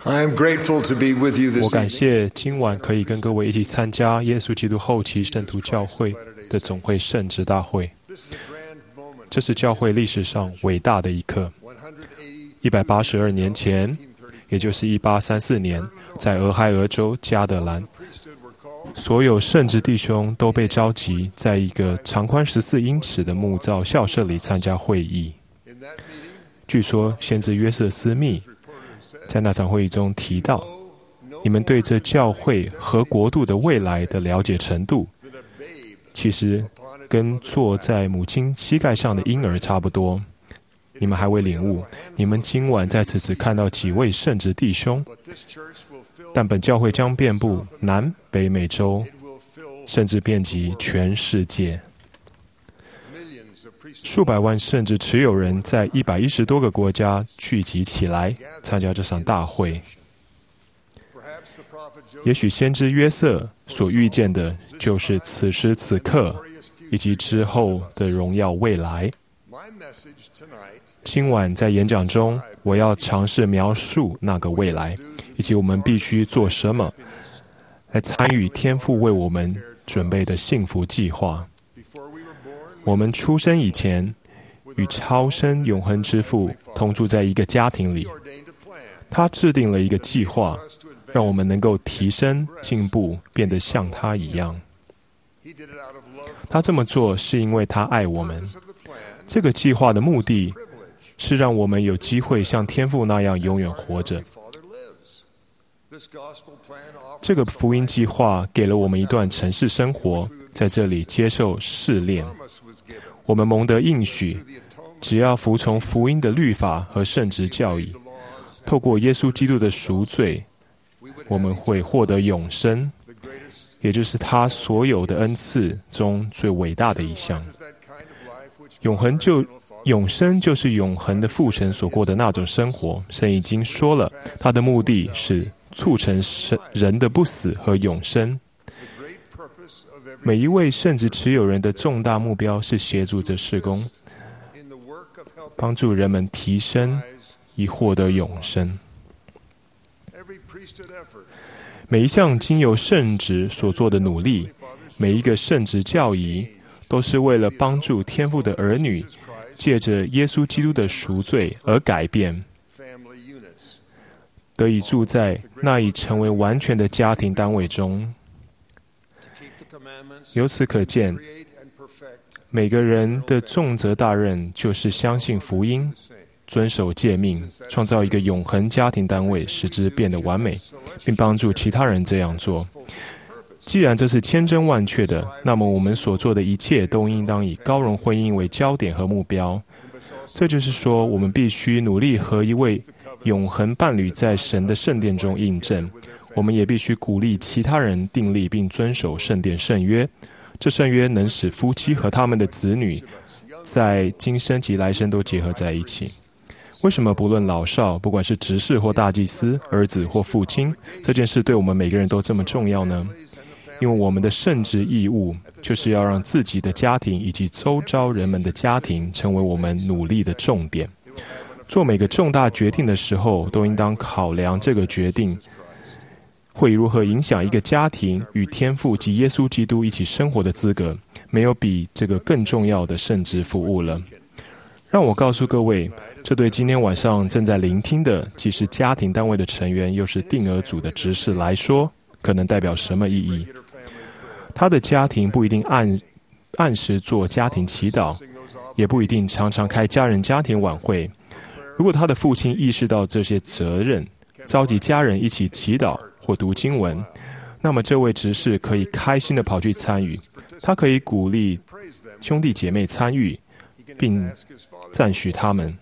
我感谢今晚可以跟各位一起参加耶稣基督后期圣徒教会的总会圣职大会。这是教会历史上伟大的一刻。182年前，也就是1834年，在俄亥俄州加德兰，所有圣职弟兄都被召集在一个长宽14英尺的木造校舍里参加会议。据说先知约瑟斯密在那场会议中提到，你们对这教会和国度的未来的了解程度，其实跟坐在母亲膝盖上的婴儿差不多。你们还未领悟，你们今晚在此只看到几位圣职弟兄，但本教会将遍布南北美洲，甚至遍及全世界。数百万甚至持有人在110多个国家聚集起来参加这场大会。也许先知约瑟所预见的就是此时此刻以及之后的荣耀未来。今晚在演讲中，我要尝试描述那个未来，以及我们必须做什么来参与天父为我们准备的幸福计划。我们出生以前，与超生永恒之父同住在一个家庭里，他制定了一个计划，让我们能够提升、进步，变得像他一样。他这么做是因为他爱我们。这个计划的目的是让我们有机会像天父那样永远活着。这个福音计划给了我们一段城市生活，在这里接受试炼。我们蒙得应许，只要服从福音的律法和圣职教义，透过耶稣基督的赎罪，我们会获得永生，也就是他所有的恩赐中最伟大的一项。永生就是永恒的父神所过的那种生活。神已经说了，他的目的是促成人的不死和永生。每一位圣职持有人的重大目标是协助这事工，帮助人们提升以获得永生。每一项经由圣职所做的努力，每一个圣职教义，都是为了帮助天父的儿女借着耶稣基督的赎罪而改变，得以住在那已成为完全的家庭单位中。由此可见，每个人的重责大任就是相信福音，遵守诫命，创造一个永恒家庭单位，使之变得完美，并帮助其他人这样做。既然这是千真万确的，那么我们所做的一切都应当以高荣婚姻为焦点和目标。这就是说，我们必须努力和一位永恒伴侣在神的圣殿中印证。我们也必须鼓励其他人订立并遵守圣殿圣约。这圣约能使夫妻和他们的子女在今生及来生都结合在一起。为什么不论老少，不管是执事或大祭司，儿子或父亲，这件事对我们每个人都这么重要呢？因为我们的圣职义务就是要让自己的家庭以及周遭人们的家庭成为我们努力的重点。做每个重大决定的时候，都应当考量这个决定会如何影响一个家庭与天父及耶稣基督一起生活的资格。没有比这个更重要的圣职服务了。让我告诉各位，这对今天晚上正在聆听的，既是家庭单位的成员，又是定额组的执事来说，可能代表什么意义？他的家庭不一定按时做家庭祈祷，也不一定常常开家人家庭晚会。如果他的父亲意识到这些责任，召集家人一起祈祷或读经文，那么这位执事可以开心地跑去参与。他可以鼓励兄弟姐妹参与，并赞许他们。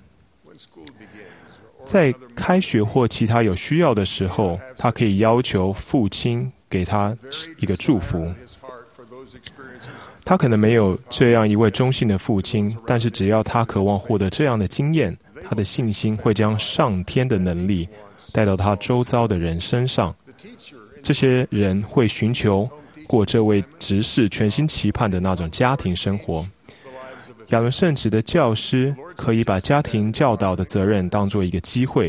在开学或其他有需要的时候，他可以要求父亲给他一个祝福。他可能没有这样一位忠信的父亲，但是只要他渴望获得这样的经验，他的信心会将上天的能力带到他周遭的人身上。这些人会寻求过这位执事全心期盼的那种家庭生活。亚伦圣职的教师可以把家庭教导的责任当作一个机会，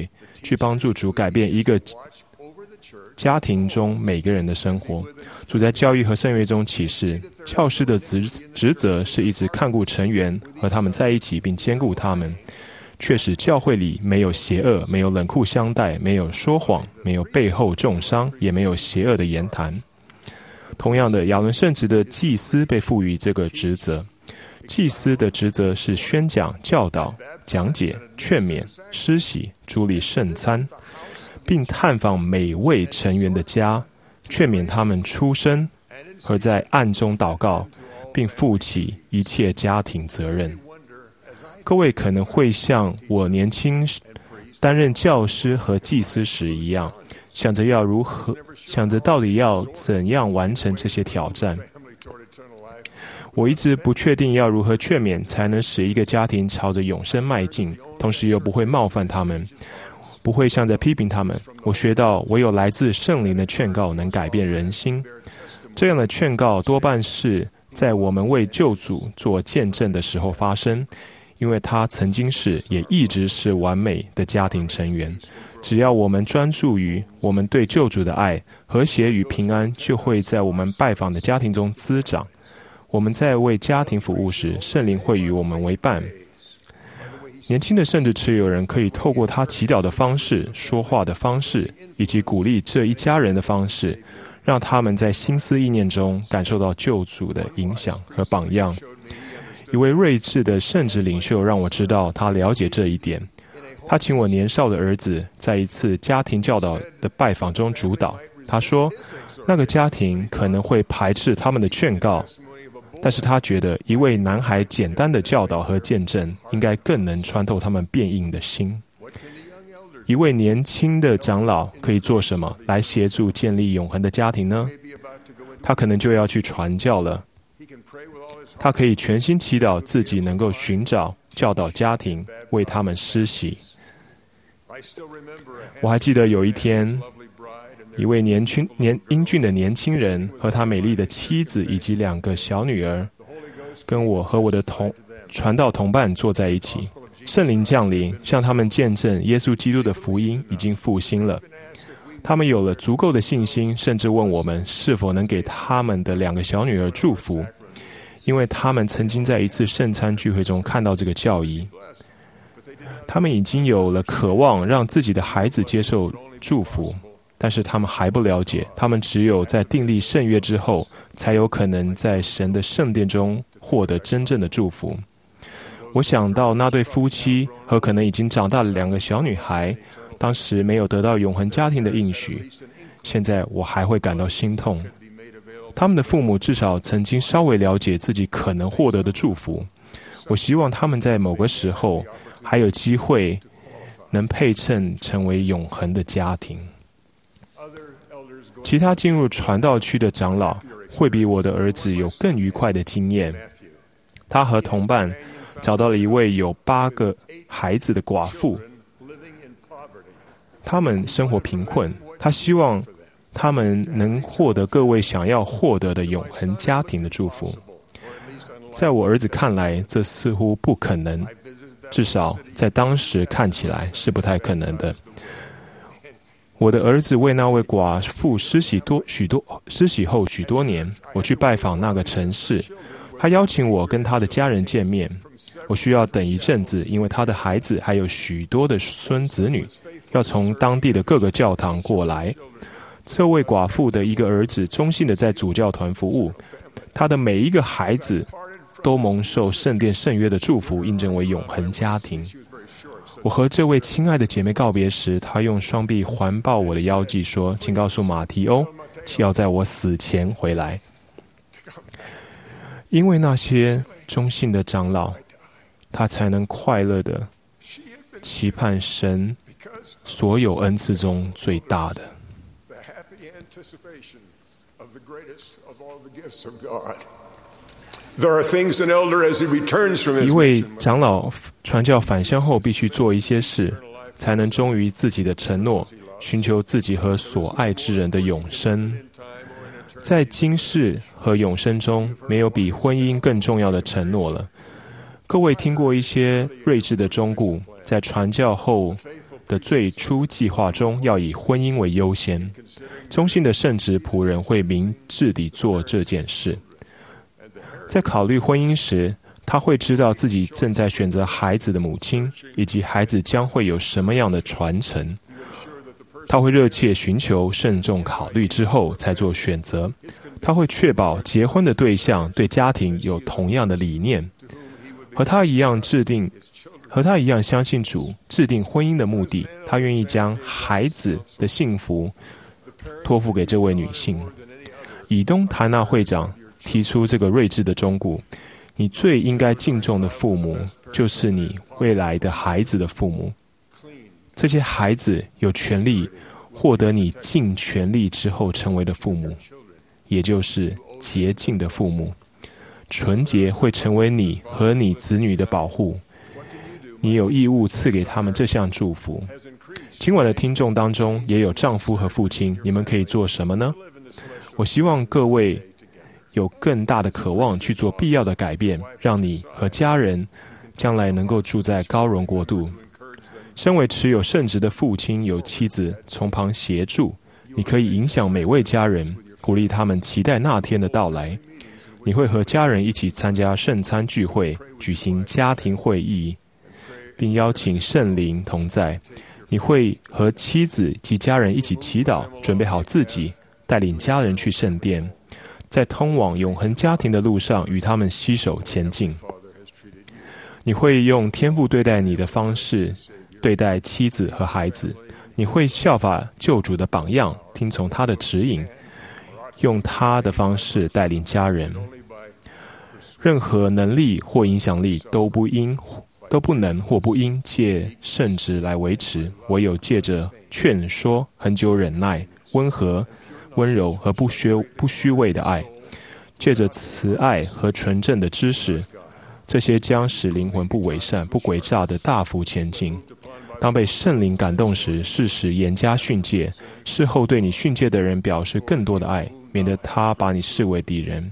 去帮助主改变一个家庭中每个人的生活。主在教育和圣约中启示，教师的职责是一直看顾成员，和他们在一起，并兼顾他们，确实教会里没有邪恶，没有冷酷相待，没有说谎，没有背后重伤，也没有邪恶的言谈。同样的，亚伦圣职的祭司被赋予这个职责。祭司的职责是宣讲、教导、讲解、劝勉、施洗、主理圣餐，并探访每位成员的家，劝勉他们出生，和在暗中祷告，并负起一切家庭责任。各位可能会像我年轻担任教师和祭司时一样，想着到底要怎样完成这些挑战。我一直不确定要如何劝勉才能使一个家庭朝着永生迈进，同时又不会冒犯他们，不会像在批评他们。我学到，唯有来自圣灵的劝告能改变人心。这样的劝告多半是在我们为救主做见证的时候发生，因为他曾经是，也一直是完美的家庭成员。只要我们专注于我们对救主的爱，和谐与平安就会在我们拜访的家庭中滋长。我们在为家庭服务时，圣灵会与我们为伴。年轻的圣职持有人可以透过他祈祷的方式、说话的方式，以及鼓励这一家人的方式，让他们在心思意念中感受到救主的影响和榜样。一位睿智的圣职领袖让我知道他了解这一点。他请我年少的儿子在一次家庭教导的拜访中主导。他说，那个家庭可能会排斥他们的劝告，但是他觉得一位男孩简单的教导和见证应该更能穿透他们变硬的心。一位年轻的长老可以做什么来协助建立永恒的家庭呢？他可能就要去传教了。他可以全心祈祷自己能够寻找教导家庭，为他们施洗。我还记得有一天，一位英俊的年轻人和他美丽的妻子以及2个小女儿，跟我和我的传道同伴坐在一起。圣灵降临，向他们见证耶稣基督的福音已经复兴了。他们有了足够的信心，甚至问我们是否能给他们的2个小女儿祝福，因为他们曾经在一次圣餐聚会中看到这个教义。他们已经有了渴望让自己的孩子接受祝福，但是他们还不了解，他们只有在订立圣约之后，才有可能在神的圣殿中获得真正的祝福。我想到那对夫妻和可能已经长大的2个小女孩，当时没有得到永恒家庭的应许，现在我还会感到心痛。他们的父母至少曾经稍微了解自己可能获得的祝福。我希望他们在某个时候还有机会能配称成为永恒的家庭。其他进入传道区的长老会比我的儿子有更愉快的经验。他和同伴找到了一位有8个孩子的寡妇，他们生活贫困，他希望他们能获得各位想要获得的永恒家庭的祝福。在我儿子看来，这似乎不可能，至少在当时看起来是不太可能的。我的儿子为那位寡妇施洗后许多年，我去拜访那个城市，他邀请我跟他的家人见面。我需要等一阵子，因为他的孩子还有许多的孙子女要从当地的各个教堂过来。这位寡妇的一个儿子忠心的在主教团服务，他的每一个孩子都蒙受圣殿圣约的祝福，印证为永恒家庭。我和这位亲爱的姐妹告别时，她用双臂环抱我的腰际说，请告诉马提欧，要在我死前回来。因为那些忠信的长老，他才能快乐的期盼神所有恩赐中最大的。一位长老传教返乡后必须做一些事，才能忠于自己的承诺，寻求自己和所爱之人的永生。在今世和永生中，没有比婚姻更重要的承诺了。各位听过一些睿智的忠固，在传教后的最初计划中要以婚姻为优先。忠心的圣职仆人会明智地做这件事。在考虑婚姻时，他会知道自己正在选择孩子的母亲，以及孩子将会有什么样的传承。他会热切寻求、慎重考虑之后才做选择。他会确保结婚的对象对家庭有同样的理念，和他一样相信主制定婚姻的目的。他愿意将孩子的幸福托付给这位女性。以东谭纳会长提出这个睿智的忠告：你最应该敬重的父母，就是你未来的孩子的父母。这些孩子有权利获得你尽全力之后成为的父母，也就是洁净的父母。纯洁会成为你和你子女的保护。你有义务赐给他们这项祝福。今晚的听众当中也有丈夫和父亲，你们可以做什么呢？我希望各位有更大的渴望去做必要的改变，让你和家人将来能够住在高荣国度。身为持有圣职的父亲，有妻子从旁协助，你可以影响每位家人，鼓励他们期待那天的到来。你会和家人一起参加圣餐聚会，举行家庭会议，并邀请圣灵同在。你会和妻子及家人一起祈祷，准备好自己，带领家人去圣殿，在通往永恒家庭的路上与他们携手前进。你会用天父对待你的方式对待妻子和孩子。你会效法救主的榜样，听从他的指引，用他的方式带领家人。任何能力或影响力都不能或不应借圣职来维持，唯有借着劝说、恒久忍耐、温和、温柔和不虚伪的爱，借着慈爱和纯正的知识，这些将使灵魂不伪善、不诡诈的大幅前进。当被圣灵感动时，适时严加训诫，事后对你训诫的人表示更多的爱，免得他把你视为敌人。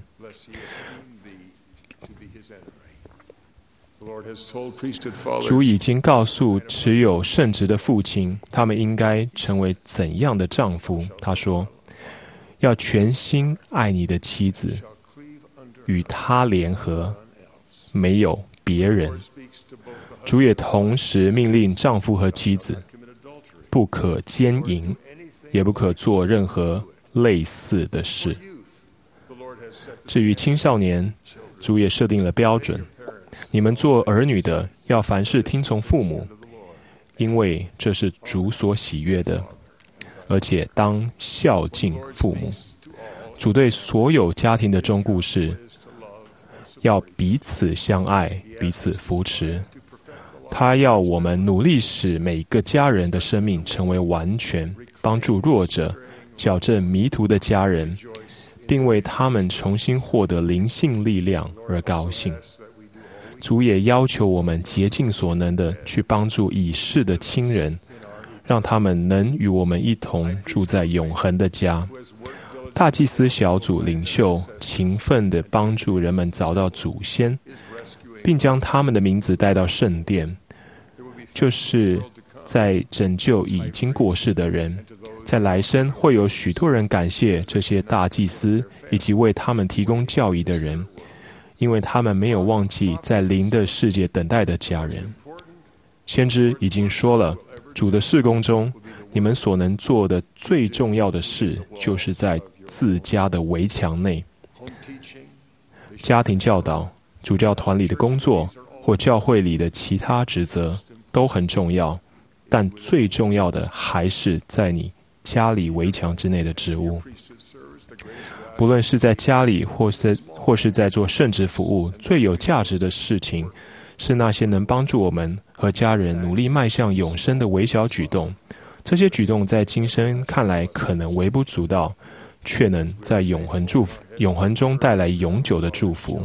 主已经告诉持有圣职的父亲，他们应该成为怎样的丈夫。他说，要全心爱你的妻子，与她联合，没有别人。主也同时命令丈夫和妻子，不可奸淫，也不可做任何类似的事。至于青少年，主也设定了标准，你们做儿女的要凡事听从父母，因为这是主所喜悦的，而且当孝敬父母。主对所有家庭的忠告是，要彼此相爱，彼此扶持。他要我们努力使每个家人的生命成为完全，帮助弱者，矫正迷途的家人，并为他们重新获得灵性力量而高兴。主也要求我们竭尽所能的去帮助已逝的亲人，让他们能与我们一同住在永恒的家。大祭司小组领袖勤奋地帮助人们找到祖先，并将他们的名字带到圣殿，就是在拯救已经过世的人。在来生会有许多人感谢这些大祭司以及为他们提供教义的人，因为他们没有忘记在灵的世界等待的家人。先知已经说了，主的事工中，你们所能做的最重要的事，就是在自家的围墙内。家庭教导、主教团里的工作或教会里的其他职责都很重要，但最重要的还是在你家里围墙之内的职务。不论是在家里或是在做圣职服务，最有价值的事情是那些能帮助我们和家人努力迈向永生的微小举动。这些举动在今生看来可能微不足道，却能在永恒中带来永久的祝福。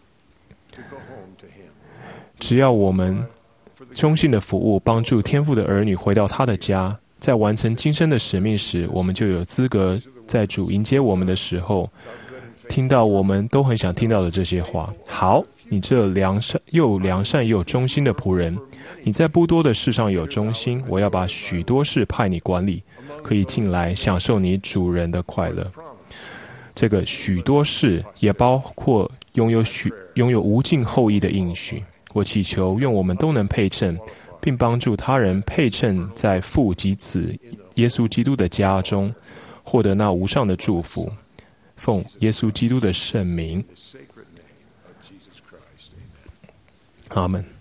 只要我们忠心的服务，帮助天父的儿女回到他的家，在完成今生的使命时，我们就有资格在主迎接我们的时候， 听到我们都很想听到的这些话。好，你这良善又忠心的仆人，你在不多的事上有忠心，我要把许多事派你管理，可以进来享受你主人的快乐。这个许多事也包括拥有无尽厚益的应许。我祈求愿我们都能配称，并帮助他人配称在父及子耶稣基督的家中，获得那无上的祝福。奉耶稣基督的圣名，阿们。